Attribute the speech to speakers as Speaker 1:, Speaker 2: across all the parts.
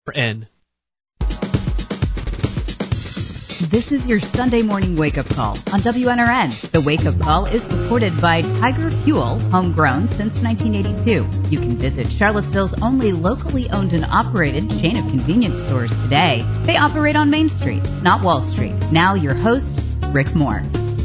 Speaker 1: N.
Speaker 2: This is your Sunday morning wake-up call on WNRN. The wake-up call is supported by Tiger Fuel, homegrown since 1982. You can visit Charlottesville's only locally owned and operated chain of convenience stores today. They operate on Main Street, not Wall Street. Now your host, Rick Moore.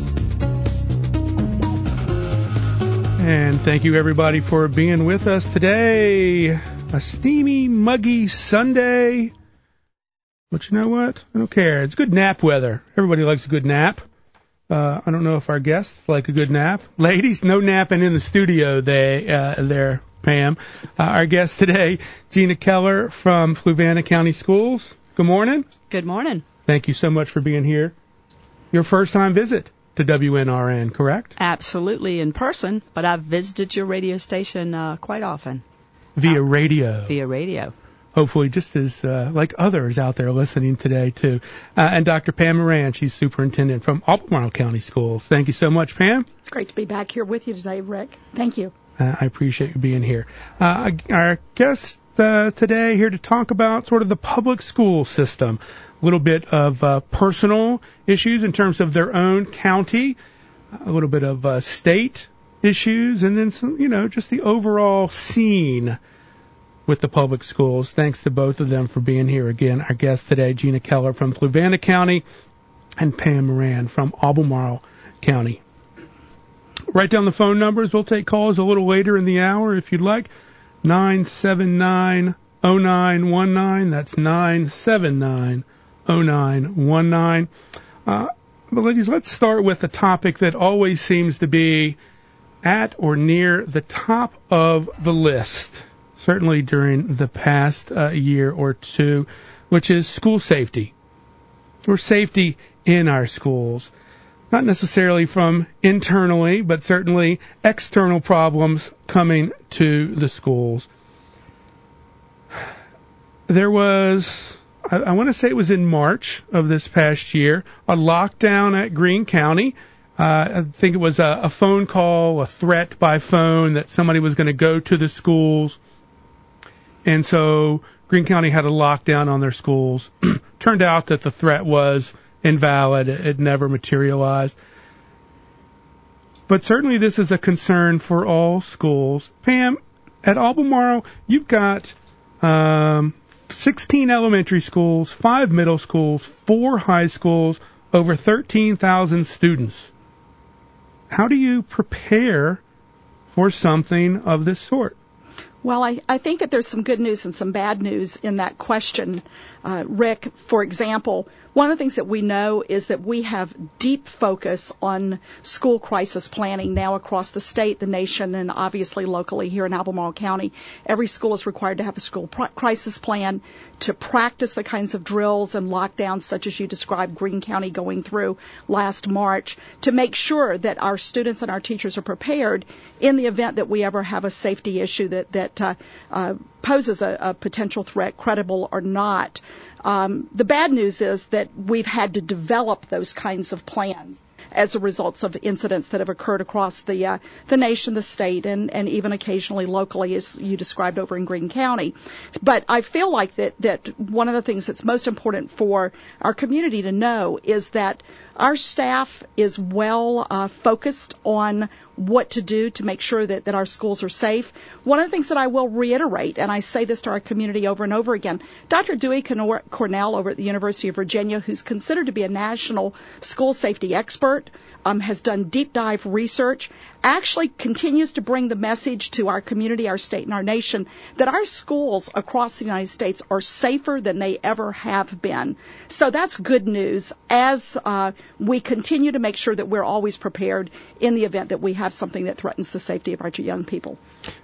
Speaker 3: And thank you, everybody, for being with us today. A steamy, muggy Sunday. But you know what? I don't care. It's good nap weather. Everybody likes a good nap. I don't know if our guests like a good nap. Ladies, no napping in the studio there, Pam. Our guest today, Gina Keller from Fluvanna County Schools. Good morning.
Speaker 4: Good morning.
Speaker 3: Thank you so much for being here. Your first time visit to WNRN, correct?
Speaker 4: Absolutely, in person, but I've visited your radio station quite often.
Speaker 3: Via radio.
Speaker 4: Via radio.
Speaker 3: Hopefully just as like others out there listening today, too. And Dr. Pam Moran, she's superintendent from Albemarle County Schools. Thank you so much, Pam.
Speaker 5: It's great to be back here with you today, Rick. Thank you.
Speaker 3: I appreciate you being here. Our guest today here to talk about sort of the public school system, a little bit of personal issues in terms of their own county, a little bit of state issues, and then some, just the overall scene with the public schools. Thanks to both of them for being here again. Our guest today, Gina Keller from Fluvanna County and Pam Moran from Albemarle County. Write down the phone numbers. We'll take calls a little later in the hour if you'd like. 979-0919. That's 979-0919. But ladies, let's start with a topic that always seems to be at or near the top of the list, certainly during the past year or two, which is school safety, or safety in our schools. Not necessarily from internally, but certainly external problems coming to the schools. There was, I want to say it was in March of this past year, a lockdown at Greene County. I think it was a phone call, a threat by phone that somebody was going to go to the schools. And so Greene County had a lockdown on their schools. Turned out that the threat was invalid. It never materialized. But certainly this is a concern for all schools. Pam, at Albemarle, you've got 16 elementary schools, 5 middle schools, 4 high schools, over 13,000 students. How do you prepare for something of this sort?
Speaker 5: Well, I think that there's some good news and some bad news in that question, Rick. For example, one of the things that we know is that we have deep focus on school crisis planning now across the state, the nation, and obviously locally here in Albemarle County. Every school is required to have a school crisis plan to practice the kinds of drills and lockdowns such as you described Greene County going through last March to make sure that our students and our teachers are prepared in the event that we ever have a safety issue that poses a potential threat, credible or not. The bad news is that we've had to develop those kinds of plans as a result of incidents that have occurred across the nation, the state, and even occasionally locally, as you described over in Greene County. But I feel like that one of the things that's most important for our community to know is that our staff is well focused on what to do to make sure that our schools are safe. One of the things that I will reiterate, and I say this to our community over and over again, Dr. Dewey Cornell over at the University of Virginia, who's considered to be a national school safety expert, has done deep dive research, actually continues to bring the message to our community, our state, and our nation that our schools across the United States are safer than they ever have been. So that's good news as we continue to make sure that we're always prepared in the event that we have something that threatens the safety of our young people.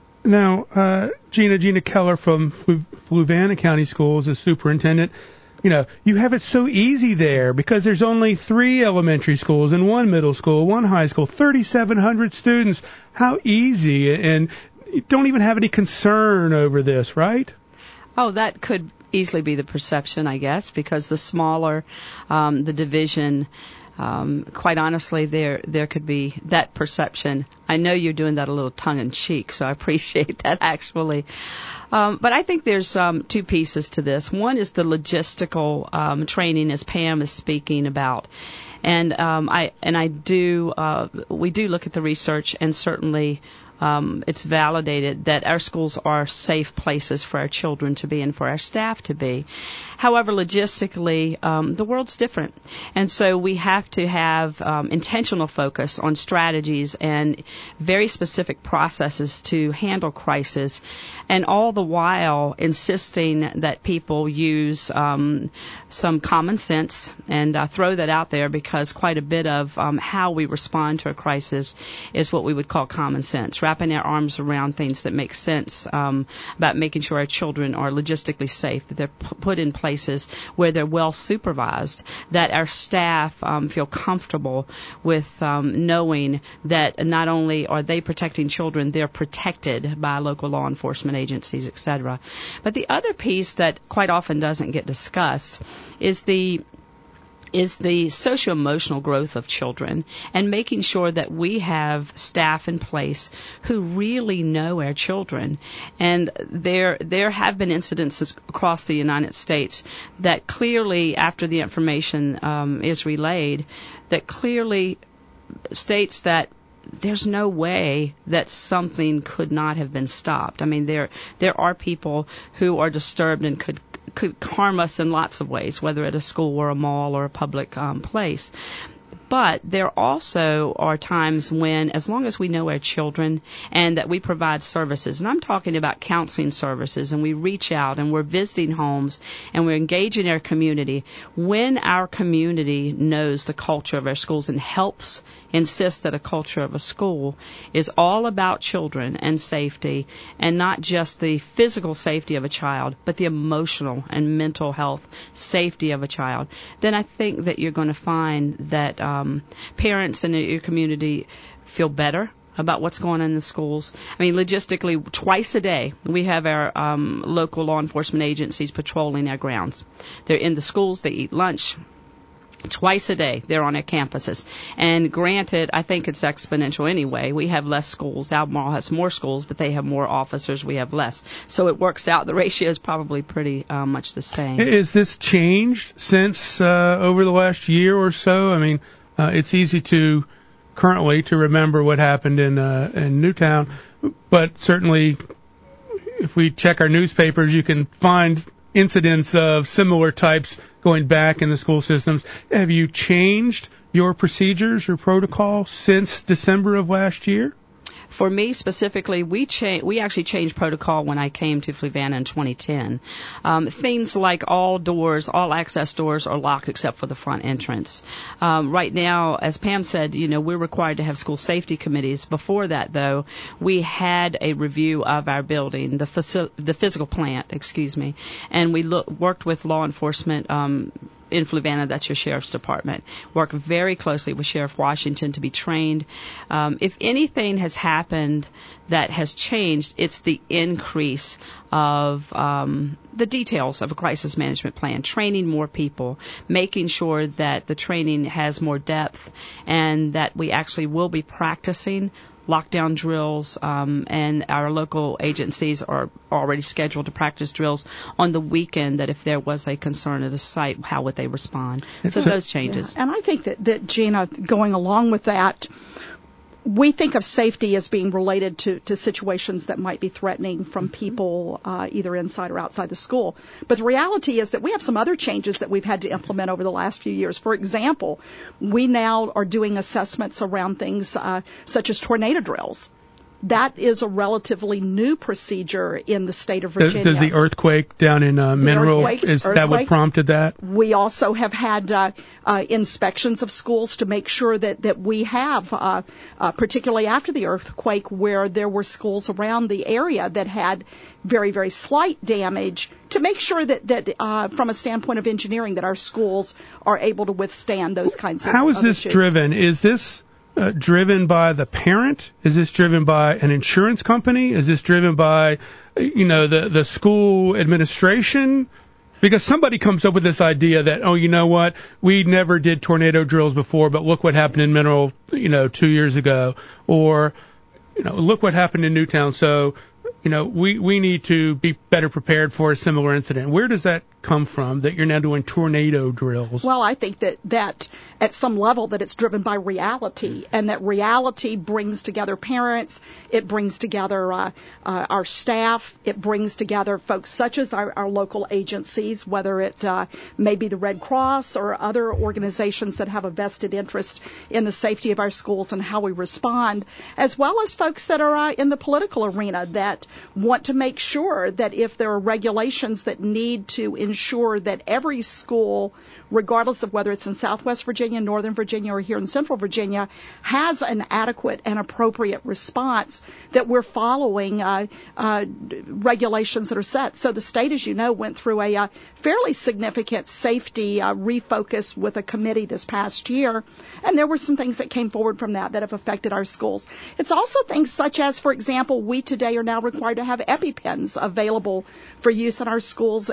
Speaker 3: Now, Gina Keller from Fluvanna County Schools is superintendent. You have it so easy there because there's only 3 elementary schools and 1 middle school, 1 high school, 3,700 students. How easy, and you don't even have any concern over this, right?
Speaker 4: Oh, that could easily be the perception, I guess, because the smaller the division, quite honestly, there could be that perception. I know you're doing that a little tongue-in-cheek, so I appreciate that, actually. But I think there's two pieces to this. One is the logistical training, as Pam is speaking about. And we do look at the research, and certainly it's validated that our schools are safe places for our children to be and for our staff to be. However, logistically, the world's different. And so we have to have intentional focus on strategies and very specific processes to handle crisis, and all the while insisting that people use some common sense, and throw that out there, because quite a bit of how we respond to a crisis is what we would call common sense, wrapping our arms around things that make sense about making sure our children are logistically safe, that they're put in places where they're well supervised, that our staff feel comfortable with knowing that not only are they protecting children, they're protected by local law enforcement agencies, etc. But the other piece that quite often doesn't get discussed is the socio-emotional growth of children, and making sure that we have staff in place who really know our children. And there have been incidences across the United States that clearly, after the information is relayed, that clearly states that there's no way that something could not have been stopped. I mean, there are people who are disturbed and could harm us in lots of ways, whether at a school or a mall or a public place. But there also are times when, as long as we know our children and that we provide services, and I'm talking about counseling services, and we reach out and we're visiting homes and we're engaging our community, when our community knows the culture of our schools and helps insist that a culture of a school is all about children and safety, and not just the physical safety of a child, but the emotional and mental health safety of a child, then I think that you're going to find that parents in your community feel better about what's going on in the schools. I mean, logistically, twice a day, we have our local law enforcement agencies patrolling our grounds. They're in the schools, they eat lunch. Twice a day, they're on our campuses. And granted, I think it's exponential anyway. We have less schools. Albemarle has more schools, but they have more officers. We have less. So it works out. The ratio is probably pretty much the same.
Speaker 3: Is this changed since over the last year or so? I mean, it's easy currently to remember what happened in Newtown, but certainly if we check our newspapers, you can find incidents of similar types going back in the school systems. Have you changed your procedures, your protocol since December of last year?
Speaker 4: For me specifically, we actually changed protocol when I came to Fluvanna in 2010. Things like all access doors are locked except for the front entrance. Right now, as Pam said, we're required to have school safety committees. Before that, though, we had a review of our building, the physical plant, and we worked with law enforcement in Fluvanna, that's your sheriff's department. Work very closely with Sheriff Washington to be trained. If anything has happened that has changed, it's the increase of the details of a crisis management plan, training more people, making sure that the training has more depth, and that we actually will be practicing lockdown drills, and our local agencies are already scheduled to practice drills on the weekend, that if there was a concern at a site, how would they respond? So those changes.
Speaker 5: Yeah. And I think that Gina, going along with that, we think of safety as being related to situations that might be threatening from people either inside or outside the school. But the reality is that we have some other changes that we've had to implement over the last few years. For example, we now are doing assessments around things such as tornado drills. That is a relatively new procedure in the state of Virginia.
Speaker 3: Does the earthquake down in Mineral, that what prompted that?
Speaker 5: We also have had inspections of schools to make sure that we have, particularly after the earthquake, where there were schools around the area that had very, very slight damage, to make sure that from a standpoint of engineering, that our schools are able to withstand those kinds of
Speaker 3: How is this
Speaker 5: issues.
Speaker 3: driven? Is this driven by the parent? Is this driven by an insurance company? Is this driven by, the school administration? Because somebody comes up with this idea that, oh, you know what, we never did tornado drills before, but look what happened in Mineral, 2 years ago. Or, look what happened in Newtown. So we need to be better prepared for a similar incident. Where does that come from that you're now doing tornado drills?
Speaker 5: Well, I think that at some level that it's driven by reality, and that reality brings together parents, it brings together our staff, it brings together folks such as our local agencies, whether it may be the Red Cross or other organizations that have a vested interest in the safety of our schools and how we respond, as well as folks that are in the political arena that want to make sure that if there are regulations that need to ensure that every school, regardless of whether it's in Southwest Virginia, Northern Virginia, or here in Central Virginia, has an adequate and appropriate response, that we're following regulations that are set. So the state, as you know, went through a fairly significant safety refocus with a committee this past year, and there were some things that came forward from that have affected our schools. It's also things such as, for example, we today are now required to have EpiPens available for use in our schools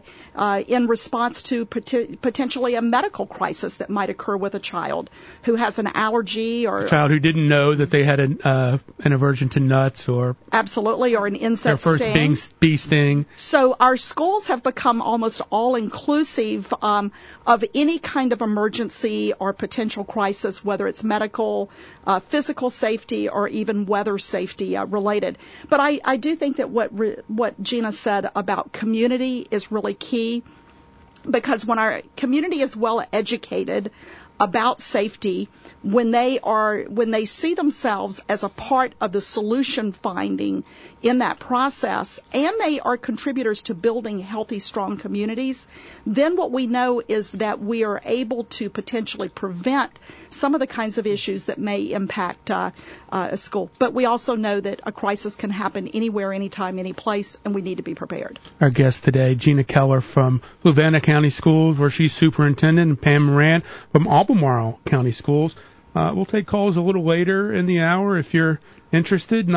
Speaker 5: in response to potentially a medical crisis that might occur with a child who has an allergy, or
Speaker 3: a child who didn't know that they had an aversion to nuts, or
Speaker 5: absolutely, or an insect
Speaker 3: their first bee sting.
Speaker 5: So our schools have become almost all inclusive of any kind of emergency or potential crisis, whether it's medical, physical safety, or even weather safety related. But I do think that what Gina said about community is really key, because when our community is well educated about safety, when they see themselves as a part of the solution finding in that process, and they are contributors to building healthy, strong communities, then what we know is that we are able to potentially prevent some of the kinds of issues that may impact a school. But we also know that a crisis can happen anywhere, anytime, any place, and we need to be prepared.
Speaker 3: Our guest today, Gina Keller from Fluvanna County Schools, where she's superintendent, and Pam Moran from Albemarle County Schools. We'll take calls a little later in the hour if you're interested.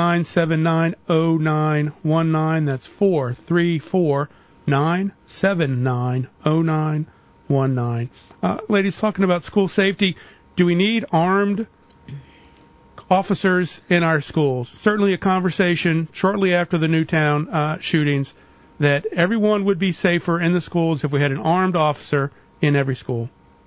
Speaker 3: 979-0919. That's 434-979-0919. Ladies, talking about school safety, do we need armed officers in our schools? Certainly a conversation shortly after the Newtown shootings that everyone would be safer in the schools if we had an armed officer in every school.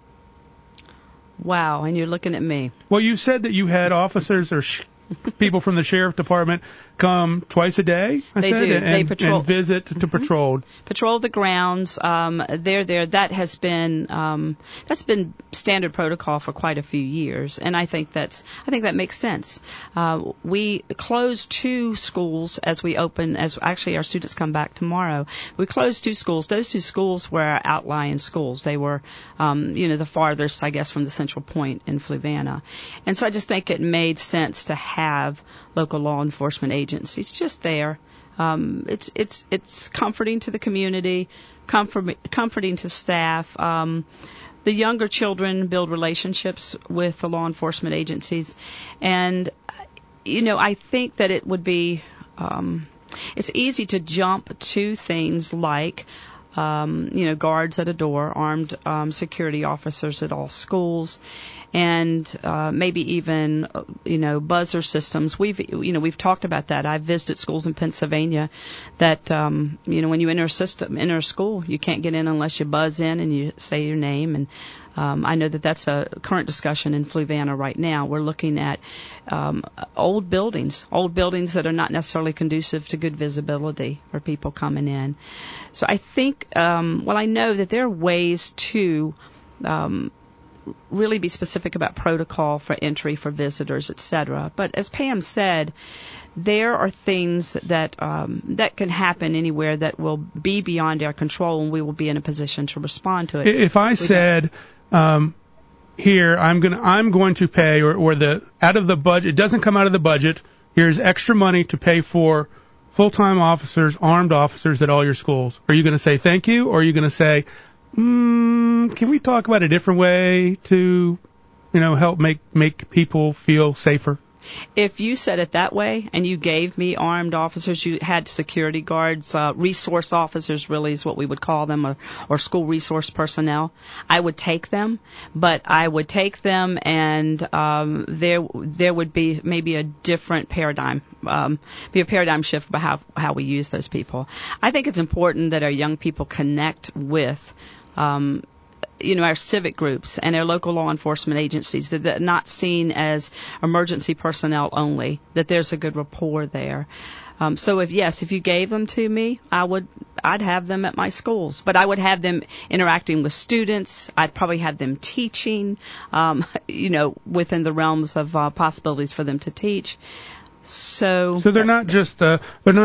Speaker 4: Wow, and you're looking at me.
Speaker 3: Well, you said that you had officers or people from the sheriff department come twice a day,
Speaker 4: They do. They patrol.
Speaker 3: And visit to patrol.
Speaker 4: Patrol the grounds. They're there. That's been standard protocol for quite a few years, and I think that makes sense. We closed 2 schools as we open. As actually our students come back tomorrow. We closed 2 schools. Those 2 schools were our outlying schools. They were, the farthest, I guess, from the central point in Fluvanna, and so I just think it made sense to have local law enforcement agencies just there. It's comforting to the community, comforting to staff. The younger children build relationships with the law enforcement agencies, and I think that it would be it's easy to jump to things like guards at a door, armed security officers at all schools, and maybe even buzzer systems. We've talked about that. I've visited schools in Pennsylvania that when you enter a school, you can't get in unless you buzz in and you say your name. And I know that that's a current discussion in Fluvanna right now. We're looking at old buildings that are not necessarily conducive to good visibility for people coming in. So I think, I know that there are ways to really be specific about protocol for entry for visitors, etc. But as Pam said, there are things that can happen anywhere that will be beyond our control, and we will be in a position to respond to it.
Speaker 3: If I said, here I'm going to pay, or out of the budget, it doesn't come out of the budget. Here's extra money to pay for full-time officers, armed officers at all your schools. Are you going to say thank you, or are you going to say, can we talk about a different way to, help make people feel safer?
Speaker 4: If you said it that way and you gave me armed officers, you had security guards, resource officers really is what we would call them, or school resource personnel, I would take them. But I would take them, and there would be maybe a different paradigm, be a paradigm shift about how we use those people. I think it's important that our young people connect with our civic groups and our local law enforcement agencies, that they're not seen as emergency personnel only, that there's a good rapport there. So if you gave them to me, I'd have them at my schools, but I would have them interacting with students. I'd probably have them teaching, within the realms of possibilities for them to teach. So
Speaker 3: they're not just the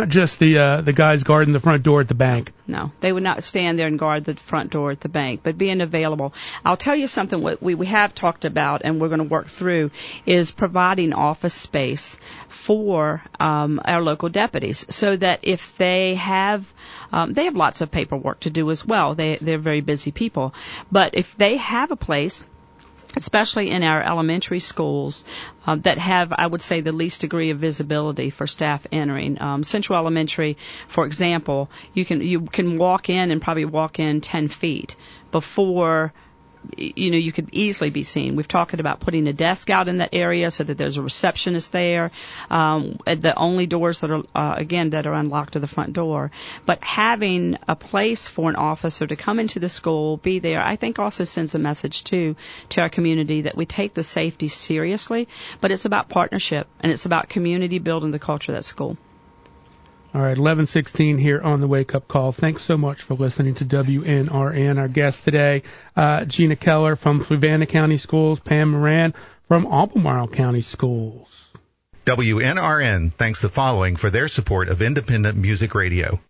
Speaker 3: guys guarding the front door at the bank.
Speaker 4: No, they would not stand there and guard the front door at the bank, but being available. I'll tell you something. What we have talked about, and we're going to work through, is providing office space for our local deputies, so that if they have lots of paperwork to do as well. They're very busy people, but if they have a place, especially in our elementary schools, that have, I would say, the least degree of visibility for staff entering. Central Elementary, for example, you can walk in and probably walk in 10 feet before you could easily be seen. We've talked about putting a desk out in that area so that there's a receptionist there. The only doors that are unlocked are the front door. But having a place for an officer to come into the school, be there, I think also sends a message to our community that we take the safety seriously. But it's about partnership, and it's about community building the culture of that school.
Speaker 3: All right, 11:16 here on the Wake Up Call. Thanks so much for listening to WNRN. Our guest today, Gina Keller from Fluvanna County Schools, Pam Moran from Albemarle County Schools.
Speaker 1: WNRN thanks the following for their support of independent music radio.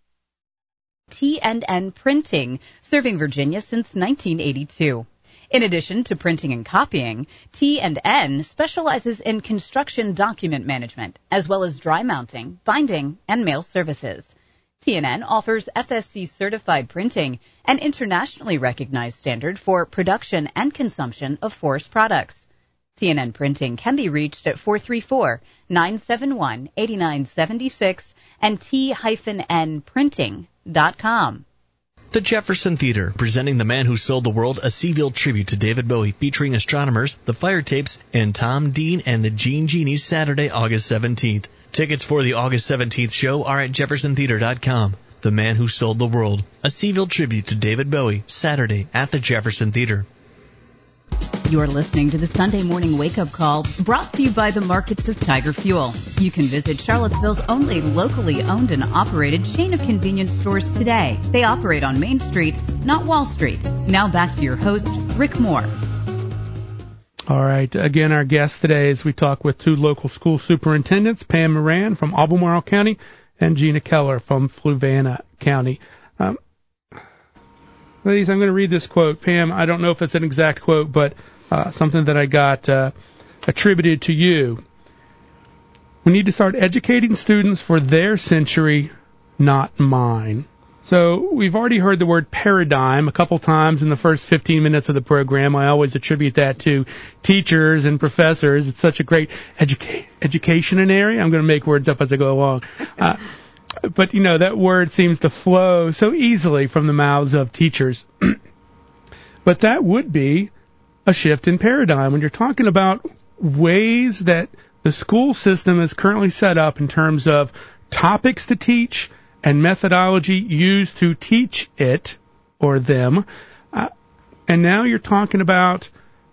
Speaker 2: T&N Printing, serving Virginia since 1982. In addition to printing and copying, T&N specializes in construction document management, as well as dry mounting, binding, and mail services. T&N offers FSC-certified printing, an internationally recognized standard for production and consumption of forest products. T&N Printing can be reached at 434-971-8976 and t-nprinting.com.
Speaker 6: The Jefferson Theater, presenting The Man Who Sold the World, a Seaville tribute to David Bowie, featuring astronomers, the Fire Tapes, and Tom Dean and the Gene Genies, Saturday, August 17th. Tickets for the August 17th show are at jeffersontheater.com. The Man Who Sold the World, a Seaville tribute to David Bowie, Saturday at the Jefferson Theater.
Speaker 2: You're listening to the Sunday Morning Wake-Up Call, brought to you by the markets of Tiger Fuel. You can visit Charlottesville's only locally owned and operated chain of convenience stores today. They operate on Main Street, not Wall Street. Now back to your host, Rick Moore.
Speaker 3: All right. Again, our guest today as we talk with two local school superintendents, Pam Moran from Albemarle County and Gina Keller from Fluvanna County. Ladies, I'm going to read this quote. Pam, I don't know if it's an exact quote, but something that I got attributed to you. We need to start educating students for their century, not mine. So we've already heard the word paradigm a couple times in the first 15 minutes of the program. I always attribute that to teachers and professors. It's such a great education area. I'm going to make words up as I go along. But, that word seems to flow so easily from the mouths of teachers. But that would be a shift in paradigm when you're talking about ways that the school system is currently set up in terms of topics to teach and methodology used to teach it or them. And now you're talking about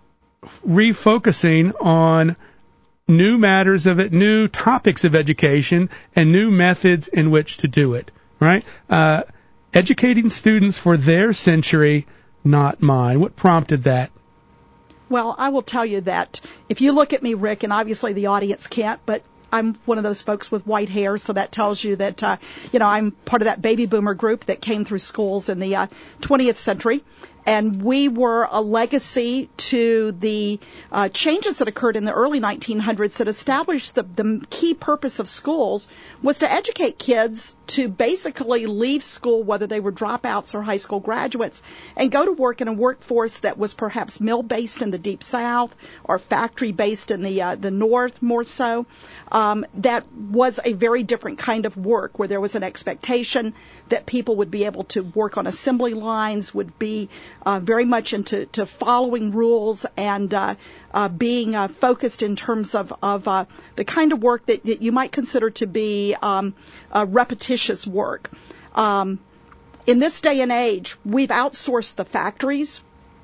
Speaker 3: refocusing on new matters of it, new topics of education, and new methods in which to do it, right? Educating students for their century, not mine. What prompted that?
Speaker 5: Well, I will tell you that if you look at me, Rick, and obviously the audience can't, but I'm one of those folks with white hair, so that tells you that, I'm part of that baby boomer group that came through schools in the 20th century. And we were a legacy to the changes that occurred in the early 1900s that established the key purpose of schools was to educate kids to basically leave school, whether they were dropouts or high school graduates, and go to work in a workforce that was perhaps mill-based in the Deep South or factory-based in the North more so. That was a very different kind of work where there was an expectation that people would be able to work on assembly lines, would be very much into following rules and being focused in terms of the kind of work that you might consider to be repetitious work. In this day and age, we've outsourced the factories,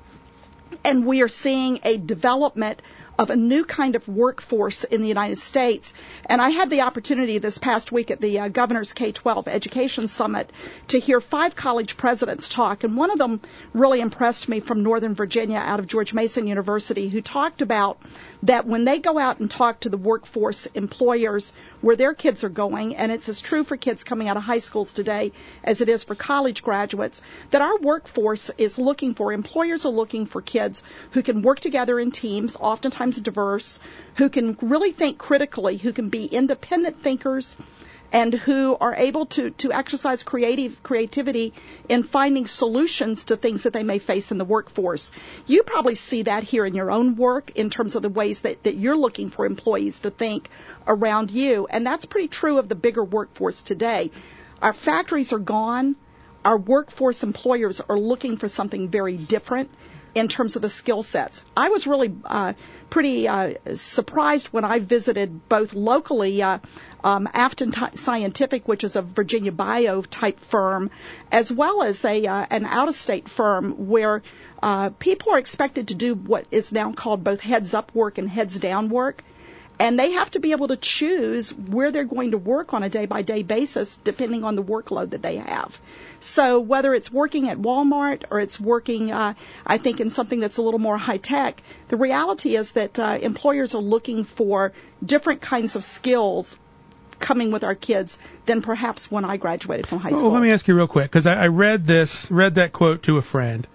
Speaker 5: and we are seeing a development of a new kind of workforce in the United States. And I had the opportunity this past week at the Governor's K-12 Education Summit to hear 5 college presidents talk. And one of them really impressed me from Northern Virginia out of George Mason University, who talked about that when they go out and talk to the workforce employers where their kids are going, and it's as true for kids coming out of high schools today as it is for college graduates, that our workforce is looking for, employers are looking for kids who can work together in teams, oftentimes diverse, who can really think critically, who can be independent thinkers, and who are able to exercise creativity in finding solutions to things that they may face in the workforce. You probably see that here in your own work in terms of the ways that you're looking for employees to think around you, and that's pretty true of the bigger workforce today. Our factories are gone. Our workforce employers are looking for something very different in terms of the skill sets. I was really pretty surprised when I visited both locally Afton Scientific, which is a Virginia bio type firm, as well as an out-of-state firm where people are expected to do what is now called both heads-up work and heads-down work. And they have to be able to choose where they're going to work on a day-by-day basis depending on the workload that they have. So whether it's working at Walmart or it's working, I think, in something that's a little more high-tech, the reality is that employers are looking for different kinds of skills coming with our kids than perhaps when I graduated from high school.
Speaker 3: Well, let me ask you real quick, because I read that quote to a friend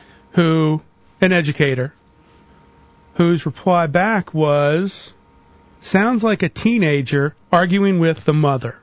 Speaker 3: an educator, whose reply back was, sounds like a teenager arguing with the mother.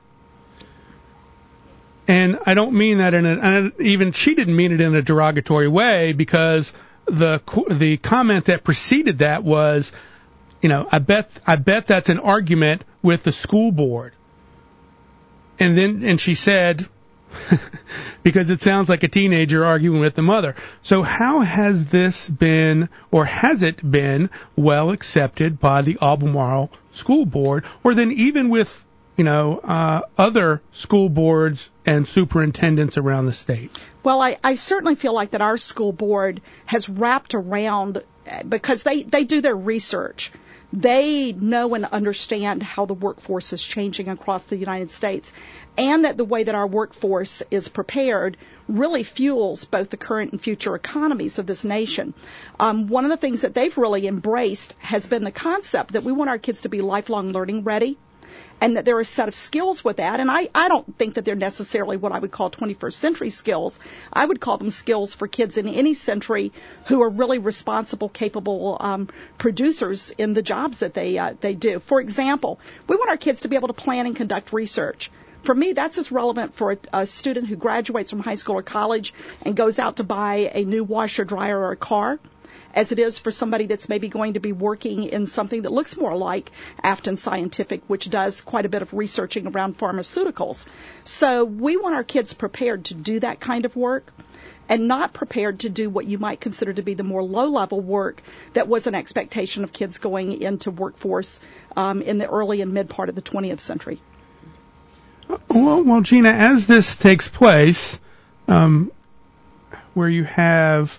Speaker 3: And I don't mean that even she didn't mean it in a derogatory way, because the comment that preceded that was, I bet that's an argument with the school board. And she said, because it sounds like a teenager arguing with the mother. So how has this been, or has it been, well accepted by the Albemarle School Board, or then even with, other school boards and superintendents around the state?
Speaker 5: Well, I certainly feel like that our school board has wrapped around, because they do their research. They know and understand how the workforce is changing across the United States, and that the way that our workforce is prepared really fuels both the current and future economies of this nation. One of the things that they've really embraced has been the concept that we want our kids to be lifelong learning ready, and that there are a set of skills with that. And I don't think that they're necessarily what I would call 21st century skills. I would call them skills for kids in any century who are really responsible, capable producers in the jobs that they do. For example, we want our kids to be able to plan and conduct research. For me, that's as relevant for a student who graduates from high school or college and goes out to buy a new washer, dryer, or a car, as it is for somebody that's maybe going to be working in something that looks more like Afton Scientific, which does quite a bit of researching around pharmaceuticals. So we want our kids prepared to do that kind of work, and not prepared to do what you might consider to be the more low-level work that was an expectation of kids going into workforce in the early and mid part of the 20th century.
Speaker 3: Well, Gina, as this takes place, where you have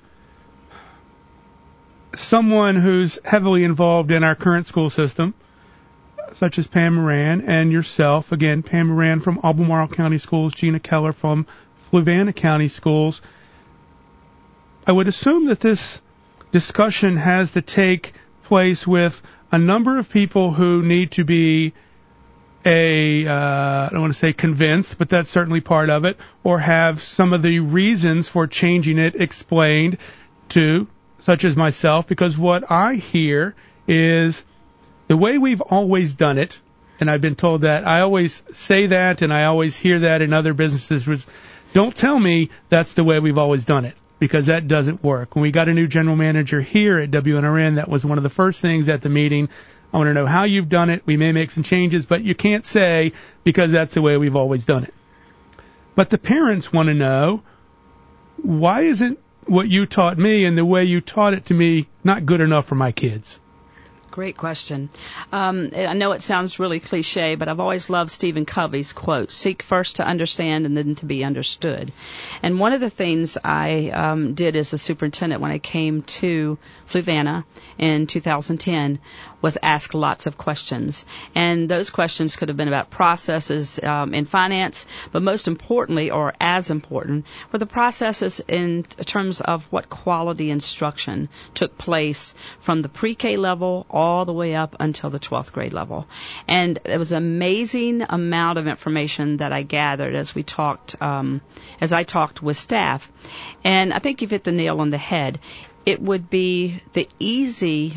Speaker 3: someone who's heavily involved in our current school system, such as Pam Moran, and yourself, again, Pam Moran from Albemarle County Schools, Gina Keller from Fluvanna County Schools, I would assume that this discussion has to take place with a number of people who need to be I don't want to say convinced, but that's certainly part of it, or have some of the reasons for changing it explained. to, such as myself, because what I hear is the way we've always done it, and I've been told that. I always say that, and I always hear that in other businesses, was don't tell me that's the way we've always done it, because that doesn't work. When we got a new general manager here at WNRN, that was one of the first things at the meeting. I want to know how you've done it. We may make some changes, but you can't say because that's the way we've always done it. But the parents want to know, why isn't what you taught me and the way you taught it to me not good enough for my kids?
Speaker 4: Great question. I know it sounds really cliche, but I've always loved Stephen Covey's quote, seek first to understand and then to be understood. And one of the things I did as a superintendent when I came to Fluvanna in 2010 was ask lots of questions. And those questions could have been about processes in finance, but most importantly, or as important, were the processes in terms of what quality instruction took place from the pre-K level all the way up until the 12th grade level. And it was an amazing amount of information that I gathered as we talked, as I talked with staff. And I think you've hit the nail on the head. It would be the easy,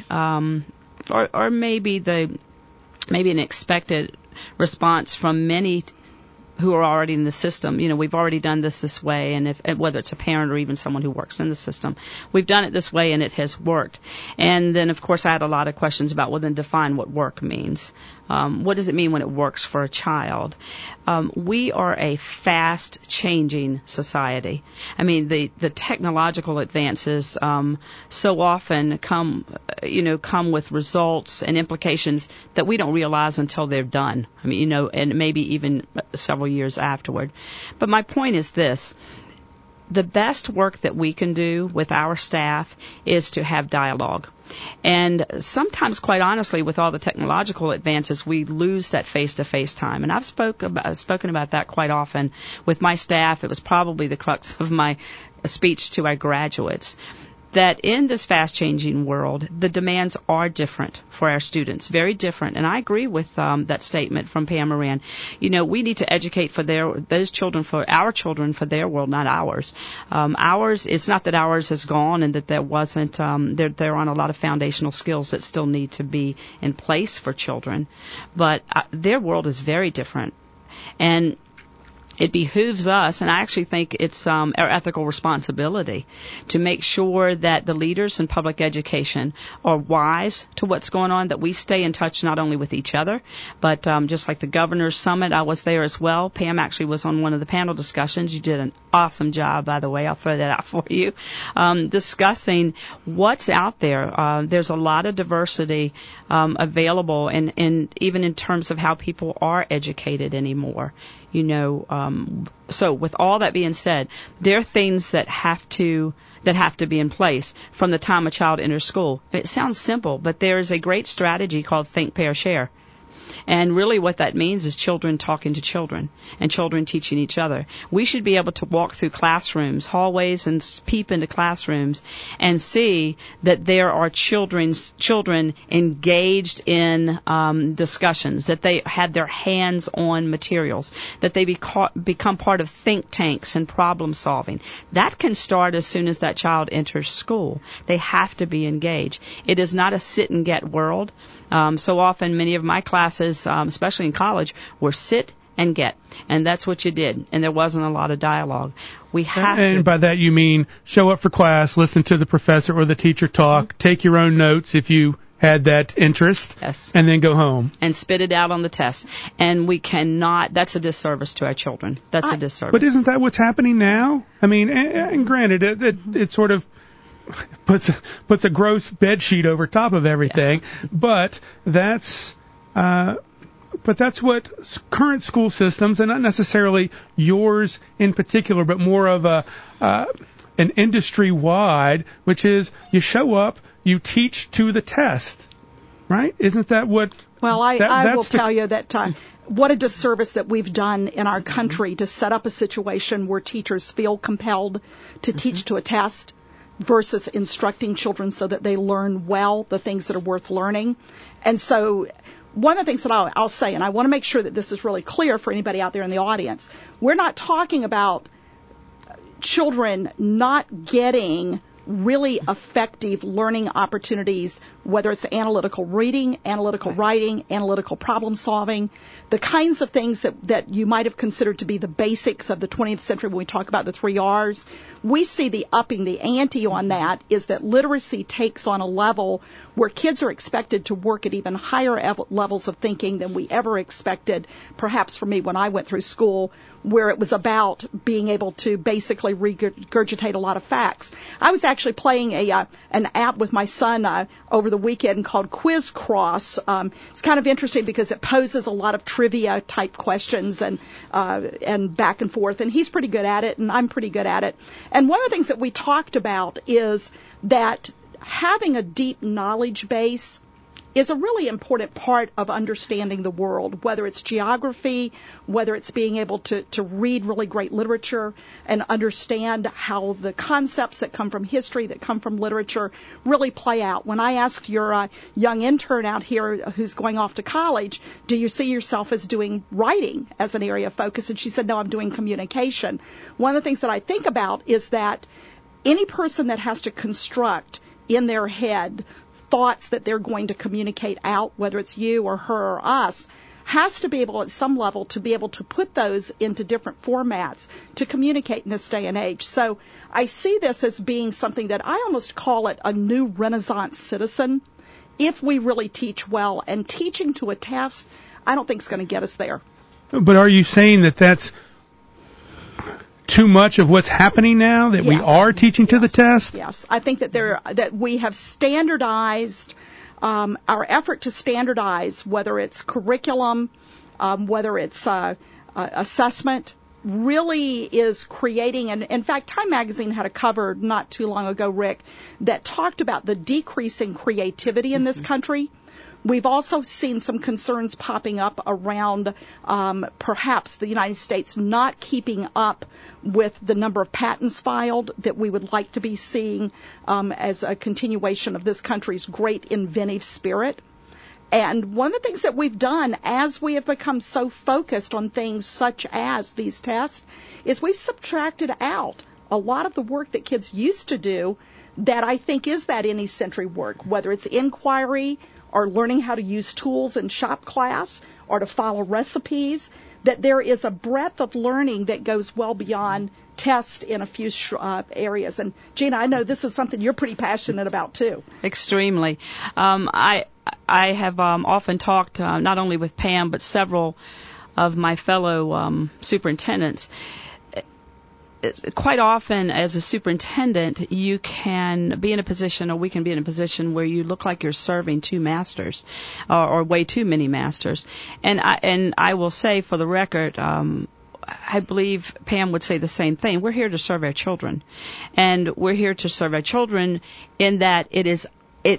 Speaker 4: or maybe an expected response from many who are already in the system. You know, we've already done this way, and whether it's a parent or even someone who works in the system, we've done it this way and it has worked. And then, of course, I had a lot of questions about, well, then define what work means. What does it mean when it works for a child? We are a fast-changing society. I mean, the technological advances so often come with results and implications that we don't realize until they're done. I mean, and maybe even several years afterward. But my point is this. The best work that we can do with our staff is to have dialogue. And sometimes, quite honestly, with all the technological advances, we lose that face-to-face time. And I've spoken about that quite often with my staff. It was probably the crux of my speech to our graduates. That in this fast-changing world, the demands are different for our students, very different. And I agree with that statement from Pam Moran. You know, we need to educate for our children for their world, not ours. It's not that ours is gone and that there wasn't. There are a lot of foundational skills that still need to be in place for children, but their world is very different. And it behooves us, and I actually think it's our ethical responsibility to make sure that the leaders in public education are wise to what's going on, that we stay in touch not only with each other, but just like the Governor's Summit, I was there as well. Pam actually was on one of the panel discussions. You did an awesome job, by the way. I'll throw that out for you. Discussing what's out there. There's a lot of diversity available, and even in terms of how people are educated anymore. So with all that being said, there are things that have to be in place from the time a child enters school. It sounds simple, but there is a great strategy called Think, Pair, Share. And really what that means is children talking to children and children teaching each other. We should be able to walk through classrooms, hallways, and peep into classrooms and see that there are children engaged in discussions, that they have their hands on materials, that they become part of think tanks and problem solving. That can start as soon as that child enters school. They have to be engaged. It is not a sit and get world. So often many of my classes, especially in college, were sit and get. And that's what you did. And there wasn't a lot of dialogue. And
Speaker 3: by that you mean show up for class, listen to the professor or the teacher talk, take your own notes if you had that interest,
Speaker 4: yes,
Speaker 3: and then go home.
Speaker 4: And spit it out on the test. And we cannot, that's a disservice to our children. That's a disservice.
Speaker 3: But isn't that what's happening now? I mean, and granted, it sort of puts a gross bed sheet over top of everything, yeah. But that's what current school systems, and not necessarily yours in particular, but more of an industry-wide, which is you show up, you teach to the test, right? Isn't that what?
Speaker 5: Well, I will tell you that what a disservice that we've done in our country to set up a situation where teachers feel compelled to teach to a test versus instructing children so that they learn well the things that are worth learning. And so one of the things that I'll say, and I want to make sure that this is really clear for anybody out there in the audience, we're not talking about children not getting really effective learning opportunities, whether it's analytical reading, analytical writing, analytical problem solving, the kinds of things that you might have considered to be the basics of the 20th century when we talk about the 3 R's. We see the upping the ante on that is that literacy takes on a level where kids are expected to work at even higher levels of thinking than we ever expected, perhaps for me when I went through school, where it was about being able to basically regurgitate a lot of facts. I was actually playing an app with my son over the weekend called Quiz Cross. It's kind of interesting because it poses a lot of trivia type questions and back and forth, and he's pretty good at it, and I'm pretty good at it. And one of the things that we talked about is that having a deep knowledge base is a really important part of understanding the world, whether it's geography, whether it's being able to read really great literature and understand how the concepts that come from history, that come from literature, really play out. When I asked your young intern out here who's going off to college, do you see yourself as doing writing as an area of focus? And she said, no, I'm doing communication. One of the things that I think about is that any person that has to construct in their head thoughts that they're going to communicate out, whether it's you or her or us, has to be able at some level to be able to put those into different formats to communicate in this day and age. So I see this as being something that I almost call it a new Renaissance citizen if we really teach well. And teaching to a test, I don't think is going to get us there.
Speaker 3: But are you saying that that's too much of what's happening now, that we are teaching to the test?
Speaker 5: Yes. I think that we have standardized our effort to standardize, whether it's curriculum, whether it's assessment, really is creating, and in fact, Time Magazine had a cover not too long ago, Rick, that talked about the decreasing creativity in this country. We've also seen some concerns popping up around perhaps the United States not keeping up with the number of patents filed that we would like to be seeing as a continuation of this country's great inventive spirit. And one of the things that we've done as we have become so focused on things such as these tests is we've subtracted out a lot of the work that kids used to do that I think is that any century work, whether it's inquiry or learning how to use tools in shop class or to follow recipes, that there is a breadth of learning that goes well beyond test in a few areas. And Gina, I know this is something you're pretty passionate about too.
Speaker 4: Extremely. I have often talked not only with Pam but several of my fellow superintendents. Quite often, as a superintendent, you can be in a position, or we can be in a position, where you look like you're serving two masters, or way too many masters. And I will say, for the record, I believe Pam would say the same thing. We're here to serve our children, and we're here to serve our children in that it is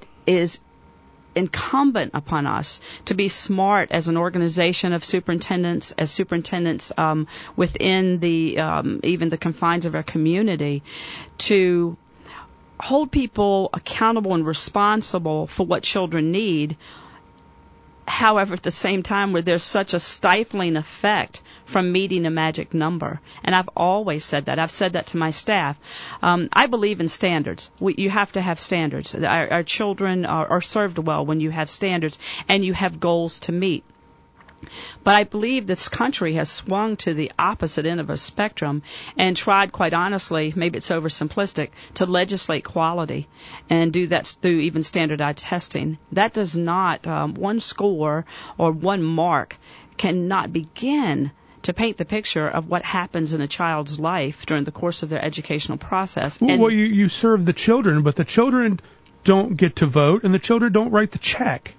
Speaker 4: incumbent upon us to be smart as an organization of superintendents, as superintendents within the even the confines of our community, to hold people accountable and responsible for what children need. However, at the same time, where there's such a stifling effect from meeting a magic number. And I've always said that. I've said that to my staff. I believe in standards. You have to have standards. Our children are served well when you have standards and you have goals to meet. But I believe this country has swung to the opposite end of a spectrum and tried, quite honestly, maybe it's oversimplistic, to legislate quality and do that through even standardized testing. That does not, one score or one mark cannot begin to paint the picture of what happens in a child's life during the course of their educational process.
Speaker 3: Well, you serve the children, but the children don't get to vote, and the children don't write the check.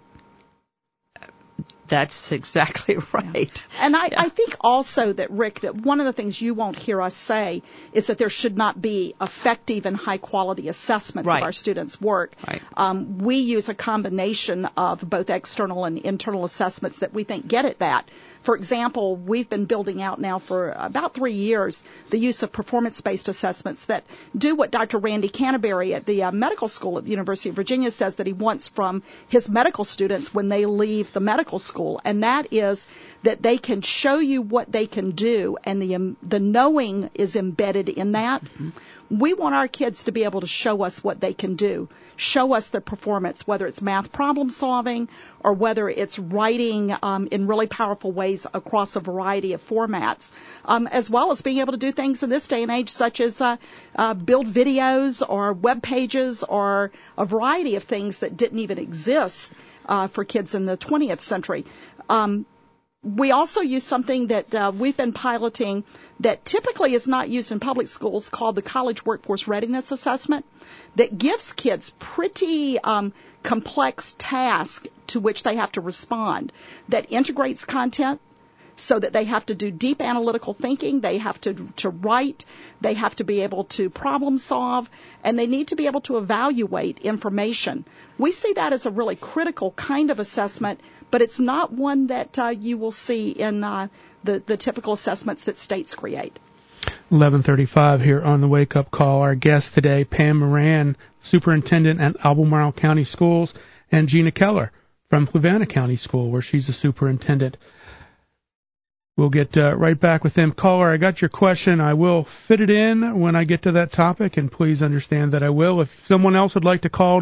Speaker 4: That's exactly right.
Speaker 5: And I think also that, Rick, that one of the things you won't hear us say is that there should not be effective and high-quality assessments of our students' work.
Speaker 4: Right.
Speaker 5: We use a combination of both external and internal assessments that we think get at that. For example, we've been building out now for about 3 years the use of performance-based assessments that do what Dr. Randy Canterbury at the medical school at the University of Virginia says that he wants from his medical students when they leave the medical school, and that is that they can show you what they can do, and the knowing is embedded in that. Mm-hmm. We want our kids to be able to show us what they can do, show us their performance, whether it's math problem solving or whether it's writing in really powerful ways across a variety of formats, as well as being able to do things in this day and age such as build videos or web pages or a variety of things that didn't even exist for kids in the 20th century. We also use something that we've been piloting that typically is not used in public schools called the College Workforce Readiness Assessment that gives kids pretty complex tasks to which they have to respond, that integrates content so that they have to do deep analytical thinking, they have to write, they have to be able to problem solve, and they need to be able to evaluate information. We see that as a really critical kind of assessment, but it's not one that you will see in the typical assessments that states create.
Speaker 3: 11:35 here on the Wake Up Call. Our guest today, Pam Moran, Superintendent at Albemarle County Schools, and Gina Keller from Fluvanna County School, where she's a superintendent. We'll get right back with them. Caller, I got your question. I will fit it in when I get to that topic, and please understand that I will. If someone else would like to call,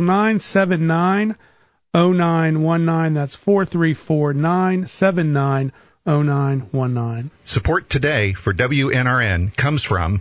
Speaker 3: 979-0919. That's 434-979-0919.
Speaker 1: Support today for WNRN comes from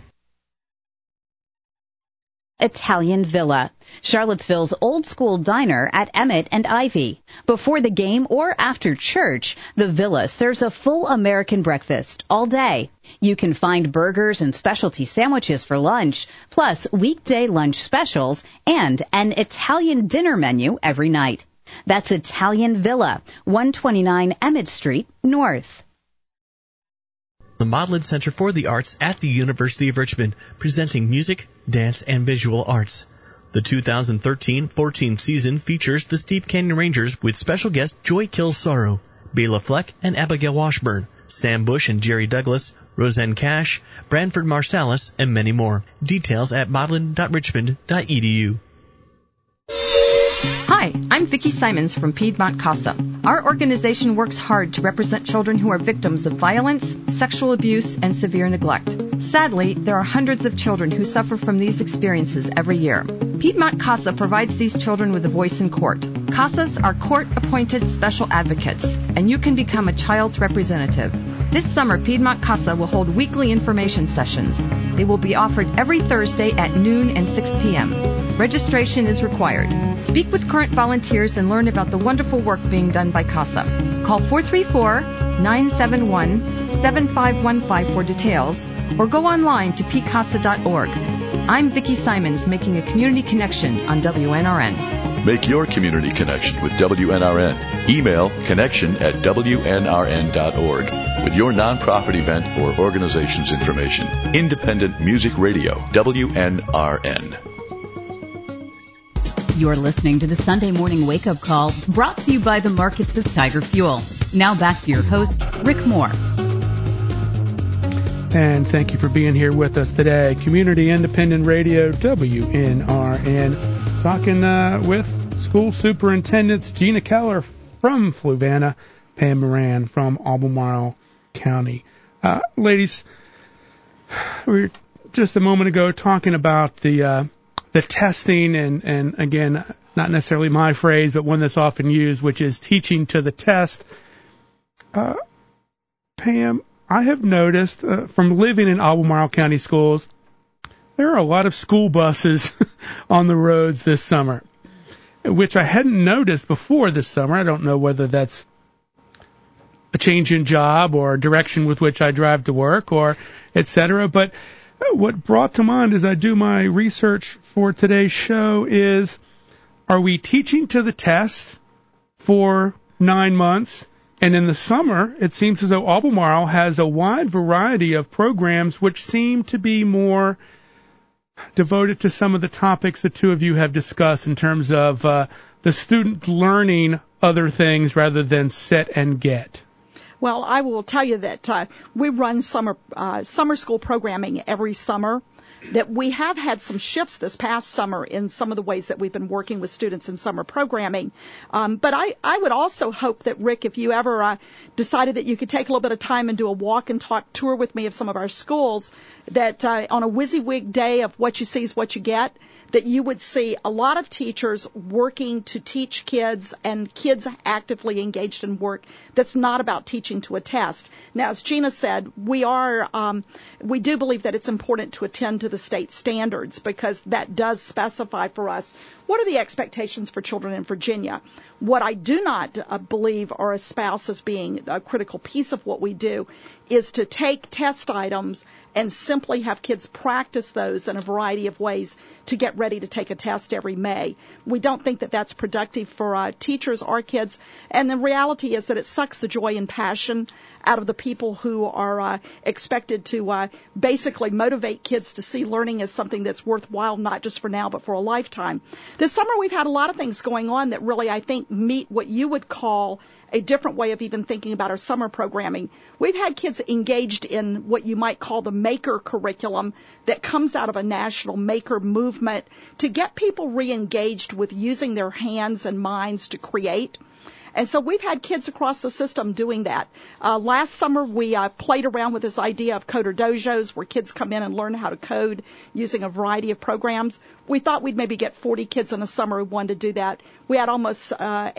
Speaker 2: Italian Villa, Charlottesville's old-school diner at Emmett and Ivy. Before the game or after church, the Villa serves a full American breakfast all day. You can find burgers and specialty sandwiches for lunch, plus weekday lunch specials and an Italian dinner menu every night. That's Italian Villa, 129 Emmett Street, North.
Speaker 6: The Modlin Center for the Arts at the University of Richmond, presenting music, dance, and visual arts. The 2013-14 season features the Steep Canyon Rangers with special guests Joy Kills Sorrow, Bela Fleck and Abigail Washburn, Sam Bush and Jerry Douglas, Roseanne Cash, Branford Marsalis, and many more. Details at modlin.richmond.edu.
Speaker 7: Hi, I'm Vicki Simons from Piedmont CASA. Our organization works hard to represent children who are victims of violence, sexual abuse, and severe neglect. Sadly, there are hundreds of children who suffer from these experiences every year. Piedmont CASA provides these children with a voice in court. CASAs are court-appointed special advocates, and you can become a child's representative. This summer, Piedmont CASA will hold weekly information sessions. They will be offered every Thursday at noon and 6 p.m. Registration is required. Speak with current volunteers and learn about the wonderful work being done by CASA. Call 434-971-7515 for details, or go online to pcasa.org. I'm Vicki Simons, making a community connection on WNRN.
Speaker 8: Make your community connection with WNRN. Email connection@wnrn.org with your nonprofit event or organization's information. Independent Music Radio, WNRN.
Speaker 2: You're listening to the Sunday Morning Wake Up Call, brought to you by the markets of Tiger Fuel. Now back to your host, Rick Moore.
Speaker 3: And thank you for being here with us today. Community Independent Radio, WNRN. Talking with school superintendents Gina Keller from Fluvanna, Pam Moran from Albemarle County. Ladies, we were just a moment ago talking about the testing and again, not necessarily my phrase, but one that's often used, which is teaching to the test. Pam, I have noticed from living in Albemarle County schools, there are a lot of school buses on the roads this summer, which I hadn't noticed before this summer. I don't know whether that's a change in job or direction with which I drive to work or et cetera. But what brought to mind as I do my research for today's show is, are we teaching to the test for 9 months? And in the summer, it seems as though Albemarle has a wide variety of programs which seem to be more devoted to some of the topics the two of you have discussed in terms of the student learning other things rather than sit and get.
Speaker 5: Well, I will tell you that we run summer school programming every summer, that we have had some shifts this past summer in some of the ways that we've been working with students in summer programming. But I would also hope that, Rick, if you ever decided that you could take a little bit of time and do a walk and talk tour with me of some of our schools, that on a WYSIWYG day of what you see is what you get, that you would see a lot of teachers working to teach kids and kids actively engaged in work that's not about teaching to a test. Now, as Gina said, we do believe that it's important to attend to the state standards because that does specify for us what are the expectations for children in Virginia. What I do not believe or espouse as being a critical piece of what we do is to take test items and simply have kids practice those in a variety of ways to get ready to take a test every May. We don't think that that's productive for teachers or kids, and the reality is that it sucks the joy and passion out of the people who are expected to basically motivate kids to see learning as something that's worthwhile, not just for now, but for a lifetime. This summer we've had a lot of things going on that really, I think, meet what you would call a different way of even thinking about our summer programming. We've had kids engaged in what you might call the maker curriculum that comes out of a national maker movement to get people re-engaged with using their hands and minds to create. And so we've had kids across the system doing that. Last summer, we played around with this idea of coder dojos where kids come in and learn how to code using a variety of programs. We thought we'd maybe get 40 kids in a summer who wanted to do that. We had almost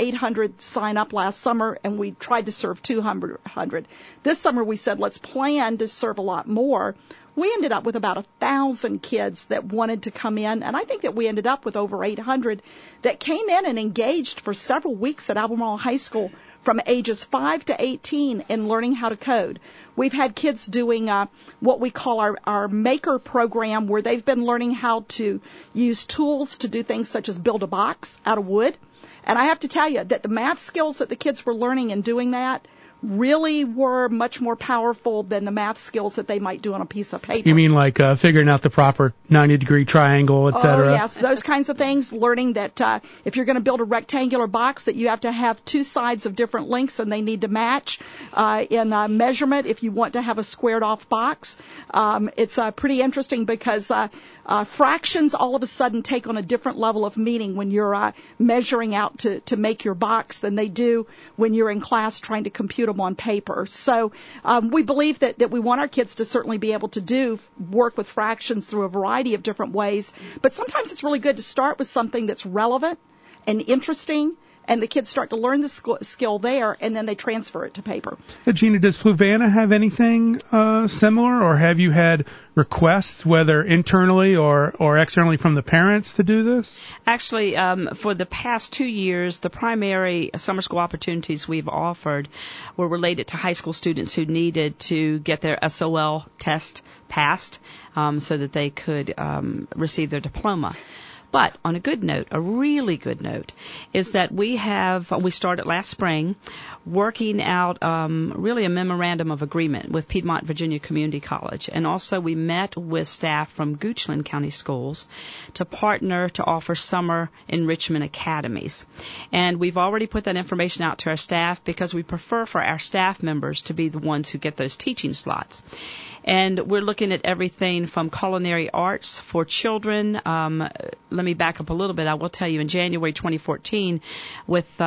Speaker 5: 800 sign up last summer, and we tried to serve 200. This summer, we said, let's plan to serve a lot more. We ended up with about 1,000 kids that wanted to come in, and I think that we ended up with over 800 that came in and engaged for several weeks at Albemarle High School from ages 5 to 18 in learning how to code. We've had kids doing what we call our maker program, where they've been learning how to use tools to do things such as build a box out of wood. And I have to tell you that the math skills that the kids were learning in doing that really were much more powerful than the math skills that they might do on a piece of paper.
Speaker 3: You mean like figuring out the proper 90-degree triangle, et cetera?
Speaker 5: Oh, yes, those kinds of things. Learning that if you're going to build a rectangular box, that you have to have two sides of different lengths and they need to match in measurement if you want to have a squared-off box. It's pretty interesting because fractions all of a sudden take on a different level of meaning when you're measuring out to make your box than they do when you're in class trying to compute them on paper. So we believe that we want our kids to certainly be able to do work with fractions through a variety of different ways, but sometimes it's really good to start with something that's relevant and interesting, and the kids start to learn the skill there, and then they transfer it to paper.
Speaker 3: Gina, does Fluvanna have anything similar, or have you had requests, whether internally or externally from the parents, to do this?
Speaker 4: Actually, for the past 2 years, the primary summer school opportunities we've offered were related to high school students who needed to get their SOL test passed so that they could receive their diploma. But on a good note, a really good note, is that we started last spring working out really a memorandum of agreement with Piedmont Virginia Community College. And also we met with staff from Goochland County Schools to partner to offer summer enrichment academies. And we've already put that information out to our staff because we prefer for our staff members to be the ones who get those teaching slots. And we're looking at everything from culinary arts for children. Let me back up a little bit. I will tell you, in January 2014, with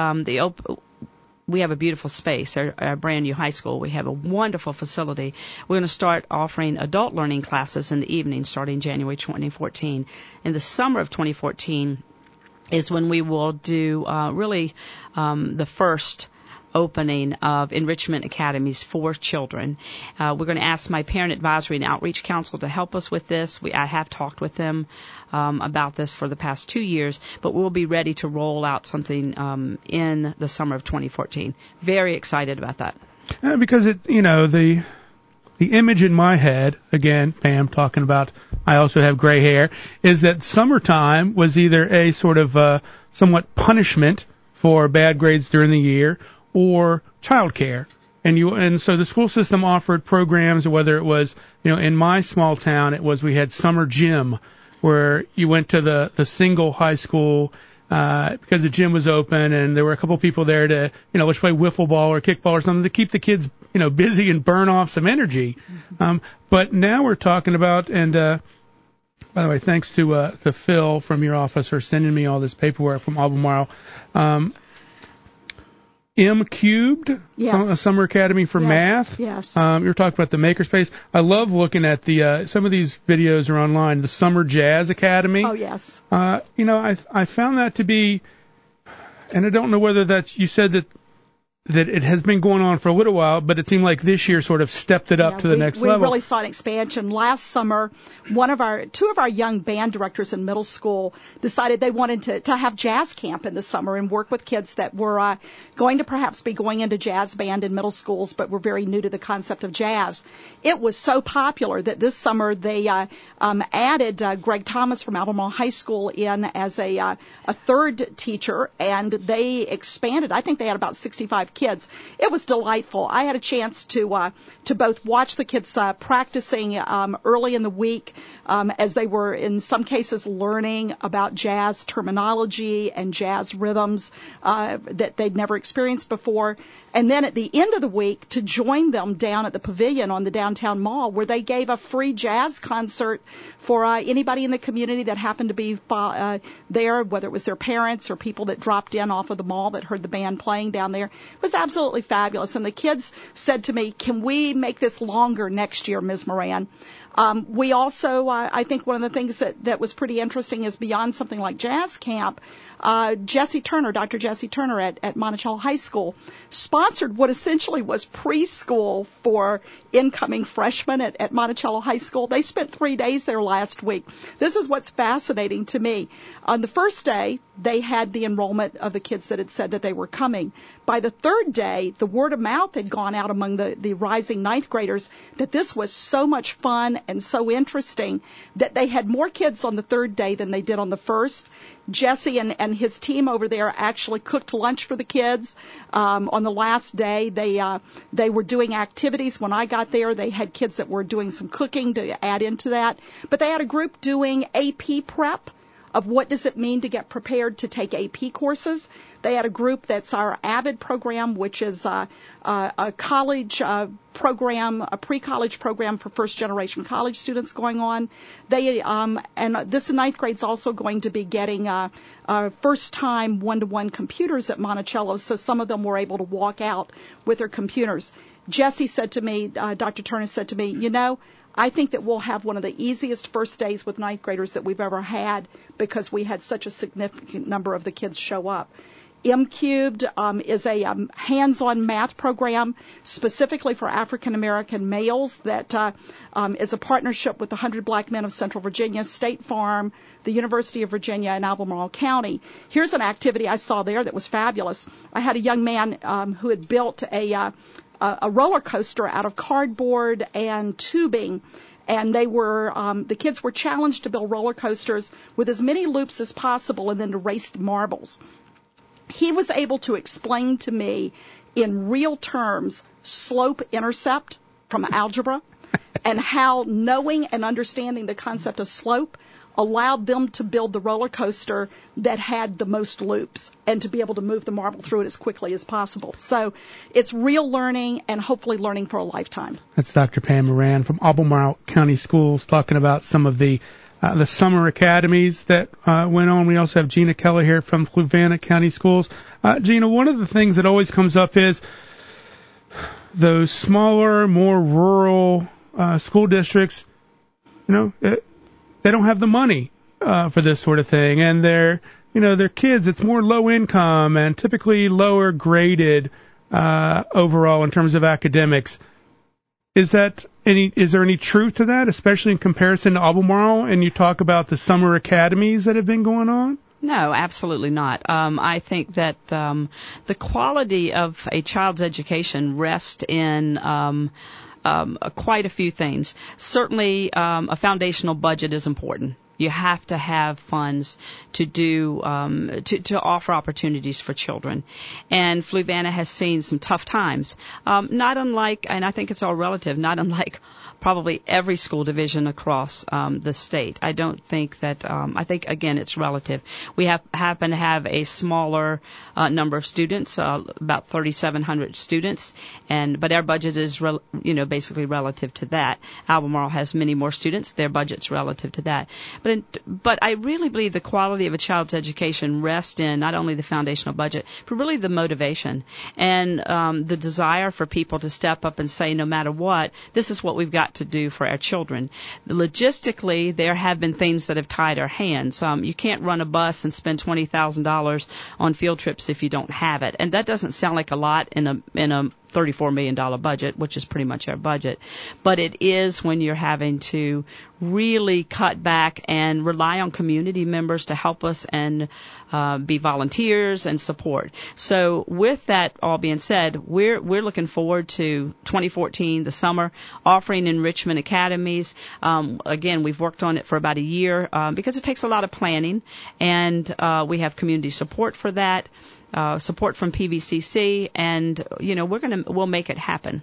Speaker 4: we have a beautiful space, our brand new high school. We have a wonderful facility. We're going to start offering adult learning classes in the evening starting January 2014. In the summer of 2014 is when we will do the first opening of enrichment academies for children. We're going to ask my Parent Advisory and Outreach Council to help us with this. I have talked with them about this for the past 2 years, but we'll be ready to roll out something in the summer of 2014. Very excited about that.
Speaker 3: Because the image in my head, again, Pam talking about, I also have gray hair, is that summertime was either a sort of somewhat punishment for bad grades during the year, or childcare. And so the school system offered programs, whether it was, in my small town, we had summer gym, where you went to the single high school, because the gym was open and there were a couple people there to, let's play wiffle ball or kickball or something to keep the kids, busy and burn off some energy. But now we're talking about, and, by the way, thanks to Phil from your office for sending me all this paperwork from Albemarle. M Cubed,
Speaker 5: Yes.
Speaker 3: a summer academy for math.
Speaker 5: Yes.
Speaker 3: You were talking about the Makerspace. I love looking at the some of these videos are online. The Summer Jazz Academy.
Speaker 5: Oh, yes.
Speaker 3: I found that to be, and I don't know whether that's, you said that it has been going on for a little while, but it seemed like this year sort of stepped it up to the next level.
Speaker 5: We really saw an expansion. Last summer, two of our young band directors in middle school decided they wanted to have jazz camp in the summer and work with kids that were going to perhaps be going into jazz band in middle schools, but were very new to the concept of jazz. It was so popular that this summer they added Greg Thomas from Albemarle High School in as a third teacher, and they expanded. I think they had about 65 kids. It was delightful. I had a chance to both watch the kids practicing early in the week as they were in some cases learning about jazz terminology and jazz rhythms that they'd never experienced before. And then at the end of the week to join them down at the Pavilion on the downtown mall, where they gave a free jazz concert for anybody in the community that happened to be there, whether it was their parents or people that dropped in off of the mall that heard the band playing down there. It was absolutely fabulous. And the kids said to me, "Can we make this longer next year, Ms. Moran?" We also, I think one of the things that was pretty interesting is beyond something like jazz camp, Jesse Turner, Dr. Jesse Turner at Monticello High School, sponsored what essentially was preschool for incoming freshmen at Monticello High School. They spent 3 days there last week. This is what's fascinating to me. On the first day, they had the enrollment of the kids that had said that they were coming. By the third day, the word of mouth had gone out among the rising ninth graders that this was so much fun and so interesting that they had more kids on the third day than they did on the first. Jesse and his team over there actually cooked lunch for the kids. On the last day, they were doing activities. When I got there, they had kids that were doing some cooking to add into that. But they had a group doing AP prep of what does it mean to get prepared to take AP courses. They had a group that's our AVID program, which is a college program, a pre-college program for first-generation college students going on. They and this ninth grade's also going to be getting first-time one-to-one computers at Monticello, so some of them were able to walk out with their computers. Jesse said to me, Dr. Turner said to me, I think that we'll have one of the easiest first days with ninth graders that we've ever had because we had such a significant number of the kids show up. M Cubed is a hands-on math program specifically for African American males that is a partnership with the 100 Black Men of Central Virginia, State Farm, the University of Virginia, and Albemarle County. Here's an activity I saw there that was fabulous. I had a young man who had built a roller coaster out of cardboard and tubing, and they were the kids were challenged to build roller coasters with as many loops as possible and then to race the marbles. He was able to explain to me in real terms slope-intercept from algebra and how knowing and understanding the concept of slope allowed them to build the roller coaster that had the most loops and to be able to move the marble through it as quickly as possible. So it's real learning and hopefully learning for a lifetime.
Speaker 3: That's Dr. Pam Moran from Albemarle County Schools talking about some of the summer academies that went on. We also have Gina Keller here from Fluvanna County Schools. Gina, one of the things that always comes up is those smaller, more rural school districts, they don't have the money for this sort of thing, and their kids, it's more low income and typically lower graded overall in terms of academics. Is there any truth to that, especially in comparison to Albemarle? And you talk about the summer academies that have been going on?
Speaker 4: No, absolutely not. I think that the quality of a child's education rests in quite a few things. Certainly, a foundational budget is important. You have to have funds to do to offer opportunities for children. And Fluvanna has seen some tough times, not unlike, and I think it's all relative, not unlike probably every school division across the state. I don't think that, I think, again, it's relative. We happen to have a smaller number of students, about 3,700 students, but our budget is, basically relative to that. Albemarle has many more students. Their budget's relative to that. But But I really believe the quality of a child's education rests in not only the foundational budget, but really the motivation and the desire for people to step up and say, no matter what, this is what we've got to do for our children. Logistically, there have been things that have tied our hands. You can't run a bus and spend $20,000 on field trips if you don't have it, and that doesn't sound like a lot in a $34 million budget, which is pretty much our budget. But it is when you're having to really cut back and rely on community members to help us and be volunteers and support. So with that all being said, we're looking forward to 2014, the summer, offering enrichment academies. Again, we've worked on it for about a year because it takes a lot of planning, and we have community support for that. Support from PVCC, and we'll make it happen.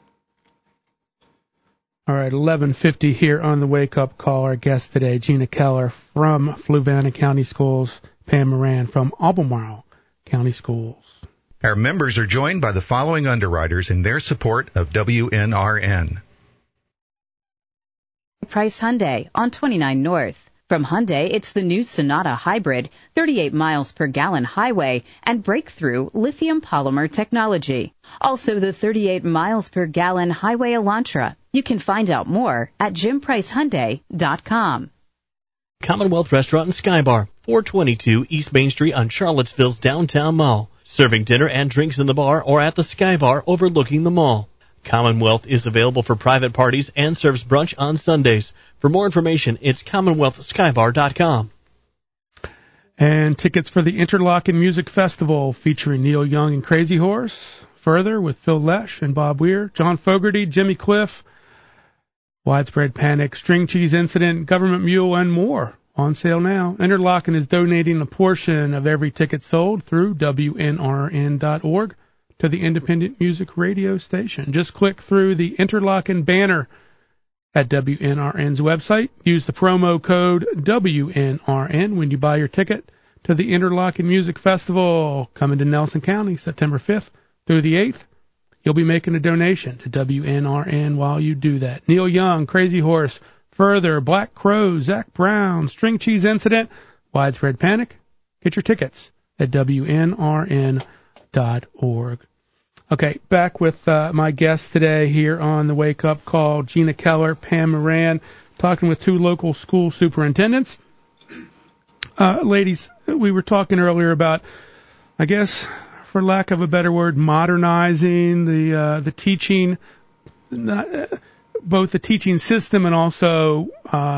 Speaker 3: All right, 11:50 here on the Wake Up Call. Our guest today, Gina Keller from Fluvanna County Schools, Pam Moran from Albemarle County Schools.
Speaker 1: Our members are joined by the following underwriters in their support of WNRN.
Speaker 2: Price Hyundai on 29 North. From Hyundai, it's the new Sonata Hybrid, 38 miles per gallon highway, and breakthrough lithium polymer technology. Also the 38 miles per gallon highway Elantra. You can find out more at JimPriceHyundai.com.
Speaker 6: Commonwealth Restaurant and Sky Bar, 422 East Main Street on Charlottesville's downtown mall. Serving dinner and drinks in the bar or at the Sky Bar overlooking the mall. Commonwealth is available for private parties and serves brunch on Sundays. For more information, it's CommonwealthSkyBar.com.
Speaker 3: And tickets for the Interlochen Music Festival featuring Neil Young and Crazy Horse. Further with Phil Lesh and Bob Weir, John Fogerty, Jimmy Cliff, Widespread Panic, String Cheese Incident, Government Mule, and more. On sale now. Interlochen is donating a portion of every ticket sold through WNRN.org to the independent music radio station. Just click through the Interlochen banner at WNRN's website. Use the promo code WNRN when you buy your ticket to the Interlochen Music Festival coming to Nelson County September 5th through the 8th. You'll be making a donation to WNRN while you do that. Neil Young, Crazy Horse, Further, Black Crow, Zach Brown, String Cheese Incident, Widespread Panic. Get your tickets at WNRN.org. Okay, back with my guests today here on the Wake Up Call, Gina Keller, Pam Moran, talking with two local school superintendents. Ladies, we were talking earlier about, I guess, for lack of a better word, modernizing the teaching, both the teaching system and also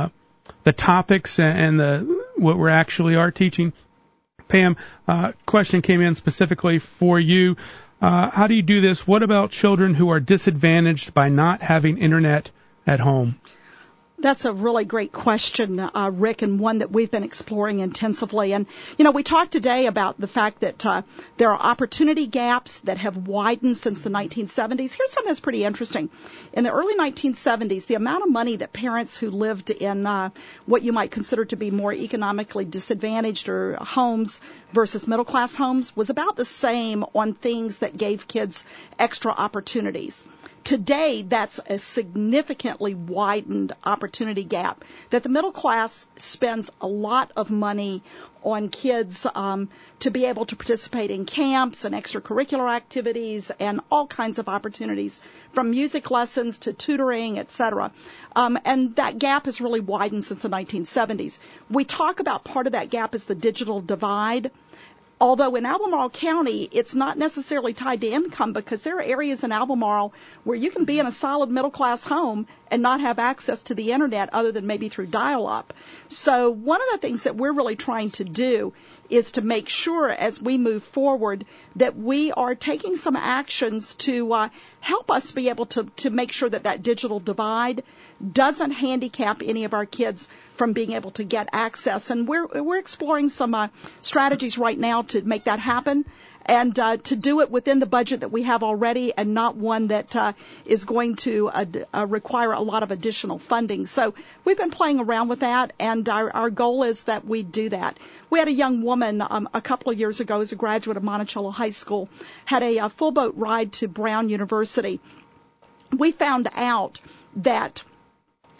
Speaker 3: the topics and what we actually are teaching. Pam, question came in specifically for you. How do you do this? What about children who are disadvantaged by not having internet at home?
Speaker 5: That's a really great question, Rick, and one that we've been exploring intensively. And, we talked today about the fact that there are opportunity gaps that have widened since the 1970s. Here's something that's pretty interesting. In the early 1970s, the amount of money that parents who lived in what you might consider to be more economically disadvantaged or homes versus middle-class homes was about the same on things that gave kids extra opportunities. Today, that's a significantly widened opportunity gap, that the middle class spends a lot of money on kids to be able to participate in camps and extracurricular activities and all kinds of opportunities, from music lessons to tutoring, etc. And that gap has really widened since the 1970s. We talk about part of that gap is the digital divide. Although in Albemarle County, it's not necessarily tied to income, because there are areas in Albemarle where you can be in a solid middle-class home and not have access to the internet other than maybe through dial-up. So one of the things that we're really trying to do is to make sure as we move forward that we are taking some actions to help us be able to make sure that digital divide doesn't handicap any of our kids from being able to get access. And we're exploring some strategies right now to make that happen, and to do it within the budget that we have already, and not one that is going to require a lot of additional funding. So we've been playing around with that, and our goal is that we do that. We had a young woman a couple of years ago, as a graduate of Monticello High School, had a full boat ride to Brown University. We found out that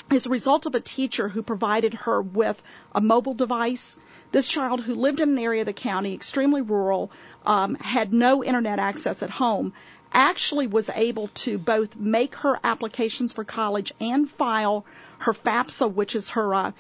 Speaker 5: as a result of a teacher who provided her with a mobile device. This child, who lived in an area of the county, extremely rural, had no internet access at home, actually was able to both make her applications for college and file her FAFSA, which is her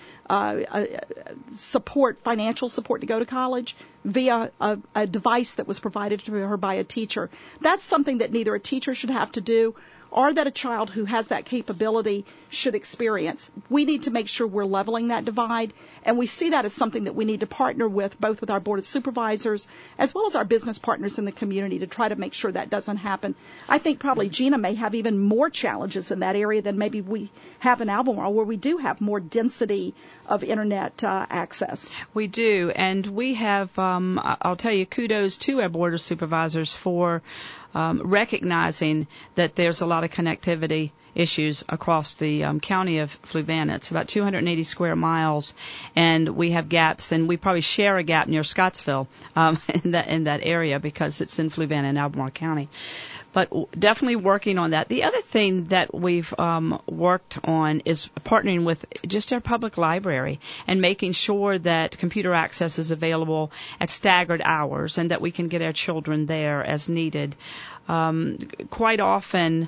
Speaker 5: financial support to go to college, via a device that was provided to her by a teacher. That's something that neither a teacher should have to do or that a child who has that capability should experience. We need to make sure we're leveling that divide, and we see that as something that we need to partner with, both with our Board of Supervisors as well as our business partners in the community, to try to make sure that doesn't happen. I think probably Gina may have even more challenges in that area than maybe we have in Albemarle, where we do have more density of internet access.
Speaker 4: We do, and we have, I'll tell you, kudos to our Board of Supervisors for recognizing that there's a lot of connectivity issues across the county of Fluvanna. It's about 280 square miles, and we have gaps, and we probably share a gap near Scottsville in that area because it's in Fluvanna and Albemarle County. But definitely working on that. The other thing that we've worked on is partnering with just our public library and making sure that computer access is available at staggered hours and that we can get our children there as needed. Quite often,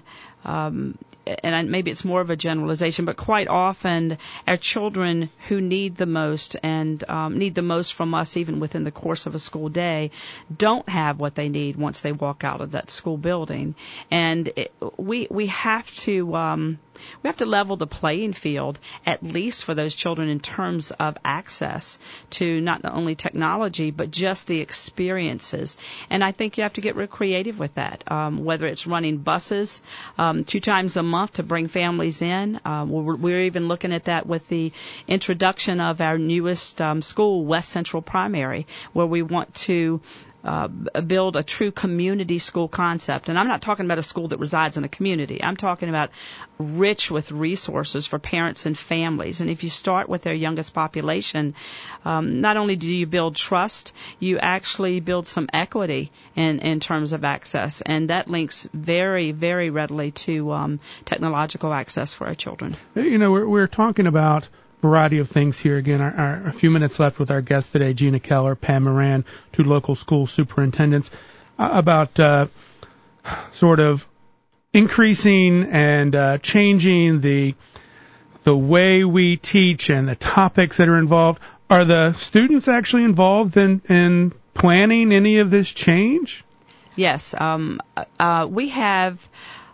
Speaker 4: and maybe it's more of a generalization, but quite often our children who need the most and need the most from us even within the course of a school day don't have what they need once they walk out of that school building. And we have to level the playing field, at least for those children, in terms of access to not only technology but just the experiences. And I think you have to get real creative with that, whether it's running buses 2 times a month to bring families in. We're even looking at that with the introduction of our newest school, West Central Primary, where we want to build a true community school concept. And I'm not talking about a school that resides in a community. I'm talking about rich with resources for parents and families. And if you start with their youngest population, not only do you build trust, you actually build some equity in terms of access. And that links very, very readily to technological access for our children.
Speaker 3: You know, we're talking about variety of things here. Again, a few minutes left with our guests today, Gina Keller, Pam Moran, 2 local school superintendents, about sort of increasing and changing the way we teach and the topics that are involved. Are the students actually involved in planning any of this change?
Speaker 4: Yes, we have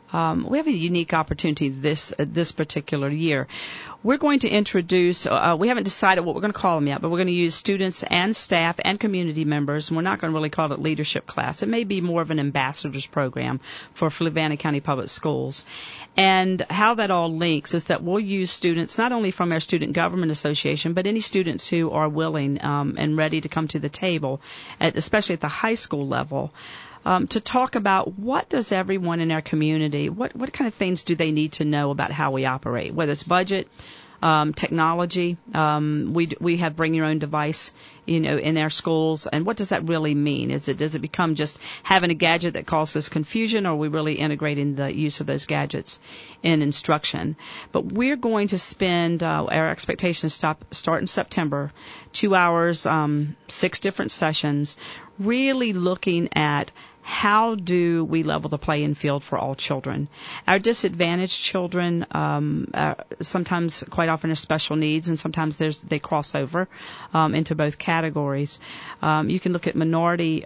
Speaker 4: a unique opportunity this particular year. We're going to introduce, we haven't decided what we're going to call them yet, but we're going to use students and staff and community members, and we're not going to really call it leadership class. It may be more of an ambassadors program for Fluvanna County Public Schools. And how that all links is that we'll use students not only from our Student Government Association, but any students who are willing and ready to come to the table, especially at the high school level, to talk about what does everyone in our community, what kind of things do they need to know about how we operate, whether it's budget, technology. We have bring your own device, in our schools. And what does that really mean? Does it become just having a gadget that causes confusion, or are we really integrating the use of those gadgets in instruction? But we're going to spend, our expectations start in September, 2 hours, 6 different sessions, really looking at how do we level the playing field for all children? Our disadvantaged children sometimes, quite often, are special needs, and sometimes they cross over into both categories. You can look at minority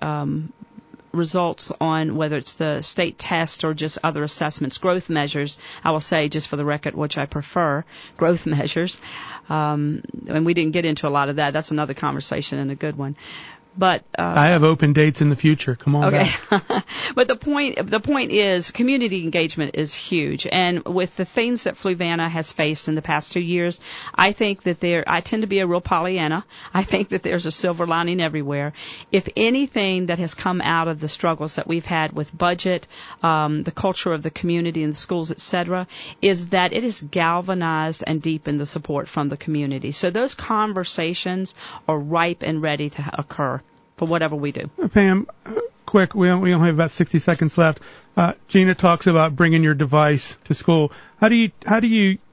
Speaker 4: results on whether it's the state test or just other assessments, growth measures. I will say, just for the record, which I prefer, growth measures. And we didn't get into a lot of that. That's another conversation and a good one. But
Speaker 3: I have open dates in the future. Come on back.
Speaker 4: But the point is, community engagement is huge, and with the things that Fluvanna has faced in the past 2 years, I think that I tend to be a real Pollyanna. I think that there's a silver lining everywhere. If anything that has come out of the struggles that we've had with budget, the culture of the community and the schools, etc., is that it has galvanized and deepened the support from the community. So those conversations are ripe and ready to occur for whatever we do.
Speaker 3: Pam, quick, we only have about 60 seconds left. Gina talks about bringing your device to school. How do you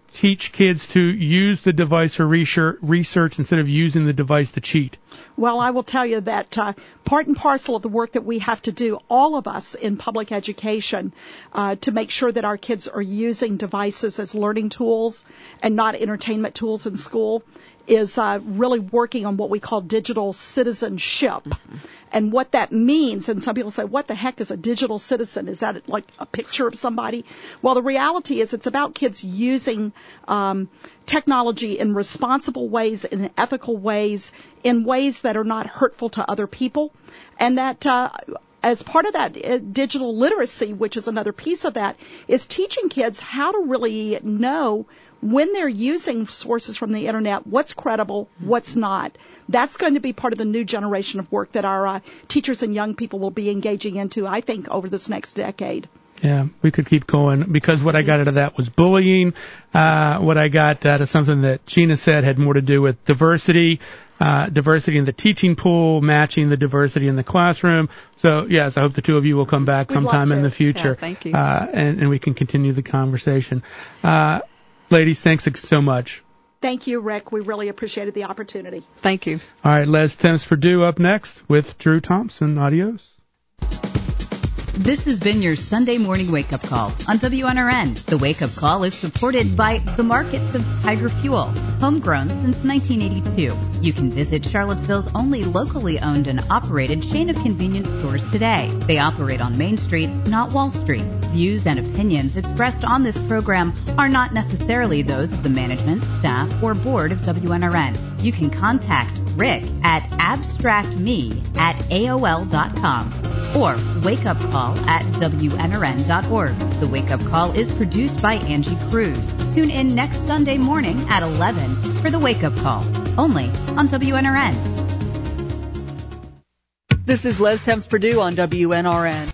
Speaker 3: teach kids to use the device for research instead of using the device to cheat?
Speaker 5: Well, I will tell you that part and parcel of the work that we have to do, all of us in public education, to make sure that our kids are using devices as learning tools and not entertainment tools in school, is really working on what we call digital citizenship. Mm-hmm. And what that means, and some people say, what the heck is a digital citizen? Is that like a picture of somebody? Well, the reality is it's about kids using technology in responsible ways, in ethical ways, in ways that are not hurtful to other people. And that as part of that digital literacy, which is another piece of that, is teaching kids how to really know when they're using sources from the internet, what's credible, what's not. That's going to be part of the new generation of work that our teachers and young people will be engaging into, I think, over this next decade.
Speaker 3: Yeah, we could keep going, because what I got out of that was bullying. What I got out of something that Gina said had more to do with diversity in the teaching pool, matching the diversity in the classroom. So, yes, I hope the two of you will come back sometime in the future.
Speaker 4: Yeah, thank you.
Speaker 3: And we can continue the conversation. Ladies, thanks so much.
Speaker 5: Thank you, Rick. We really appreciated the opportunity.
Speaker 4: Thank you.
Speaker 3: All right, Les Thames Purdue up next with Drew Thompson. Adios.
Speaker 2: This has been your Sunday morning wake-up call on WNRN. The wake-up call is supported by the markets of Tiger Fuel, homegrown since 1982. You can visit Charlottesville's only locally owned and operated chain of convenience stores today. They operate on Main Street, not Wall Street. Views and opinions expressed on this program are not necessarily those of the management, staff, or board of WNRN. You can contact Rick at abstractme@aol.com or wakeupcall@WNRN.org. The Wake Up Call is produced by Angie Cruz. Tune in next Sunday morning at 11 for the Wake Up Call, only on WNRN.
Speaker 9: This is Les Thames Purdue on WNRN.